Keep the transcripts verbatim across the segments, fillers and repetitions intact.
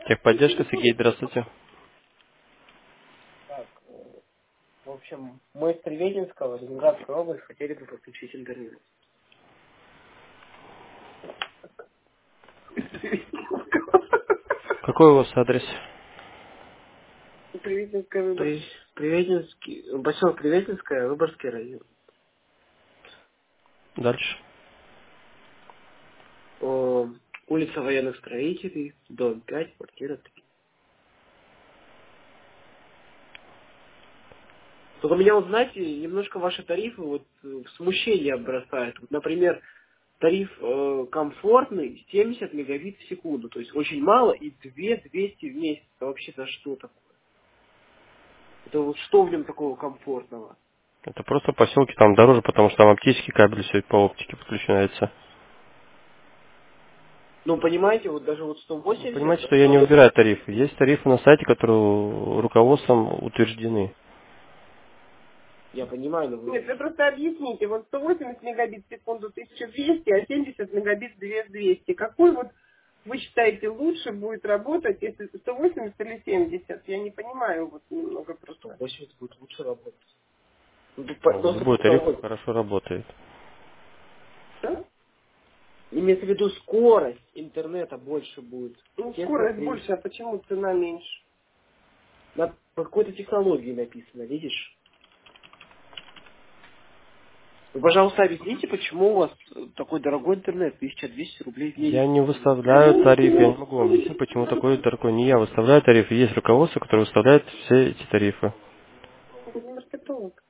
Техподдержка, Сергей, здравствуйте. Так, э, в общем, мы из Приветинского, Ленинградская область, хотели бы подключить интернет. Какой у вас адрес? Приветинская, Выборг... При... Приветинский, поселок Приветинская, Выборгский район. Дальше. О, улица военных строителей, дом пять, квартира три. Только меня, вот, знаете, немножко ваши тарифы вот э, в смущение бросают. Вот, например, тариф э, комфортный семьдесят мегабит в секунду, то есть очень мало, и две двести в месяц. Это вообще за что такое? Это вот что в нем такого комфортного? Это просто поселки там дороже, потому что там оптический кабель все по оптике подключается. Ну, понимаете, вот даже вот сто восемьдесят, Понимаете, что я не выбираю тарифы. Есть тарифы на сайте, которые руководством утверждены. я понимаю, но вы... Нет, вы просто объясните, вот сто восемьдесят мегабит в секунду тысяча двести, а семьдесят мегабит две тысячи двести. Какой вот вы считаете лучше будет работать, если сто восемьдесят или семьдесят? Я не понимаю вот немного сто просто. восемьдесят будет лучше работать. Ну, тут по- просто Любой тариф потому- хорошо работает. Да? имеется в виду скорость интернета больше будет. Ну, Естественно, скорость при- больше, а почему цена меньше? на по какой-то технологии написано, видишь? Вы, пожалуйста, объясните, почему у вас э, такой дорогой интернет, тысяча двести рублей в Я месяц. не выставляю тариф, я не могу вам объяснить, почему такой дорогой. Не я выставляю тариф, есть руководство, которое выставляет все эти тарифы. Это не маркетолог.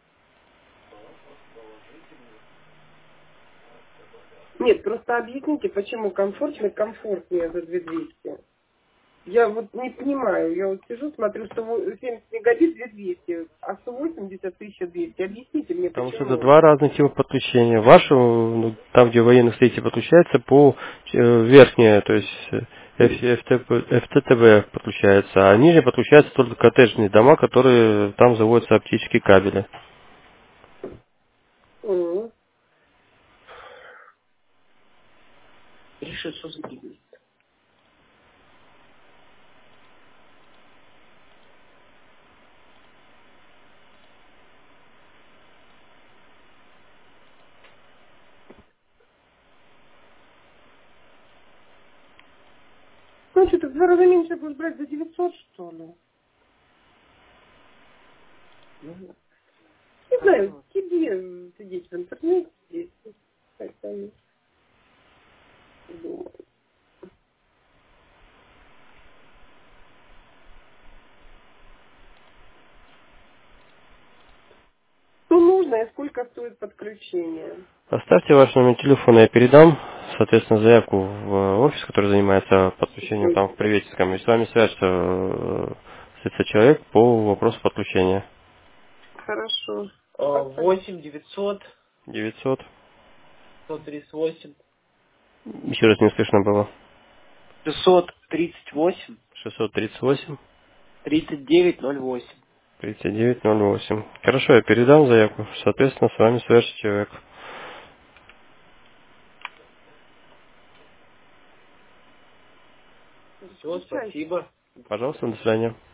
Нет, просто объясните, почему комфортно комфортнее за две тысячи двести. Я вот не понимаю, я вот сижу, смотрю, сто семьдесят мегабит две тысячи двести, а сто восемьдесят тысяча двести. Объясните мне, Потому что это почему. два разных типа подключения. Ваше, ну, там, где военных стоите, подключается по э, верхнее, то есть э, эф тэ пэ эф тэ тэ вэ подключается, а ниже подключаются только коттеджные дома, которые там заводятся оптические кабели. Мгм. Решит, что за бизнес. Ну, что-то в два раза меньше будешь брать за девятьсот, что ли? Ну, Не знаю, хорошо. тебе сидеть в интернете здесь, как там, думаю. Что нужно и сколько стоит подключение? Оставьте ваш номер телефона, я передам, соответственно, заявку в офис, который занимается подключением там в Приветинском, и с вами свяжется э, тридцать человек по вопросу подключения. Хорошо. А, Спасибо. восемь девятьсот девятьсот. сто тридцать восемь Еще раз не слышно было. шестьсот тридцать восемь шестьсот тридцать восемь. тридцать девять ноль восемь. тридцать девять ноль восемь. Хорошо, я передам заявку. Соответственно, с вами свяжется человек. Все, спасибо. Пожалуйста, до свидания.